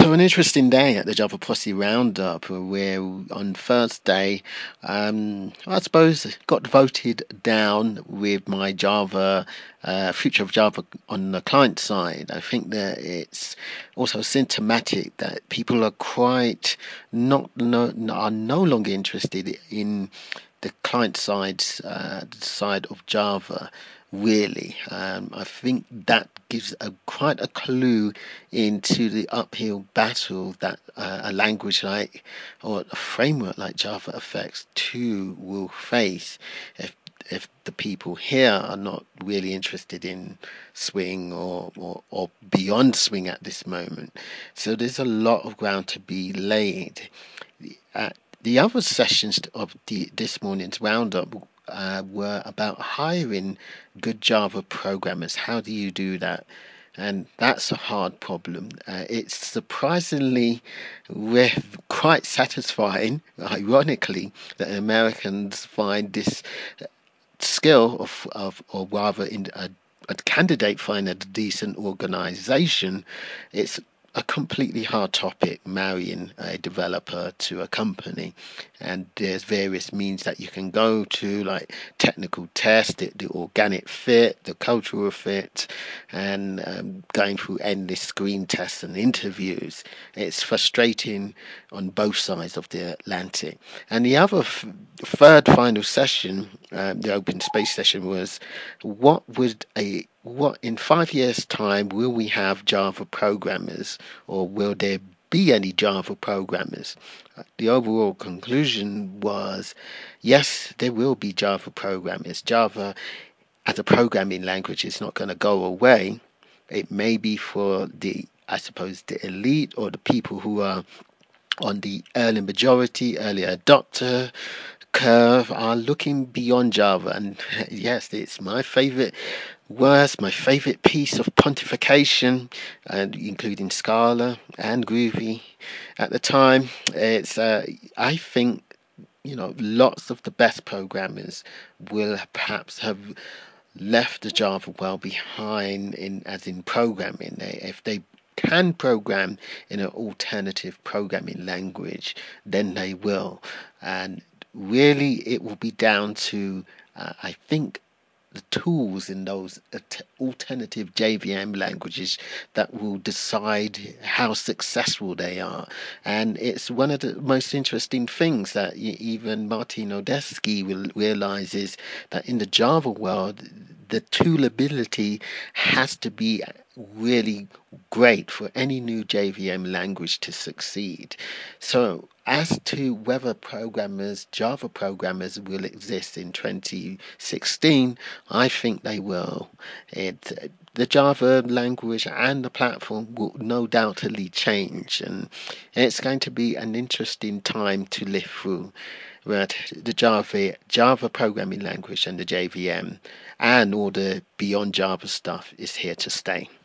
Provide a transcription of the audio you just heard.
So an interesting day at the Java Posse Roundup, where on Thursday, I suppose got voted down with my Java, future of Java on the client side. I think that it's also symptomatic that people are quite are no longer interested in the client side of Java. Really, I think that gives quite a clue into the uphill battle that a language like or a framework like Java Effects 2 will face if the people here are not really interested in Swing or beyond Swing at this moment. So there's a lot of ground to be laid. The other sessions of this morning's roundup were about hiring good Java programmers. How do you do that? And that's a hard problem. It's surprisingly quite satisfying, ironically, that Americans find this skill or rather a candidate find a decent organization. It's a completely hard topic, marrying a developer to a company, and there's various means that you can go to, like technical test, the organic fit, the cultural fit, and going through endless screen tests and interviews. It's frustrating on both sides of the Atlantic. And the other third final session, the open space session, was what in 5 years' time will we have Java programmers, or will there be any Java programmers? The overall conclusion was yes, there will be Java programmers. Java as a programming language is not going to go away. It may be for I suppose, the elite or the people who are on the early adopter curve are looking beyond Java. And yes, it's my favorite piece of pontification, and including Scala and Groovy at the time. It's I think lots of the best programmers will perhaps have left the Java well behind in programming. If they can program in an alternative programming language, then they will. And really, it will be down to, I think, the tools in those alternative JVM languages that will decide how successful they are. And it's one of the most interesting things that even Martin Odesky realizes, that in the Java world, the toolability has to be really great for any new JVM language to succeed. So as to whether Java programmers will exist in 2016, I think they will. The Java language and the platform will no doubtedly change, and it's going to be an interesting time to live through. But the Java programming language and the JVM and all the beyond Java stuff is here to stay.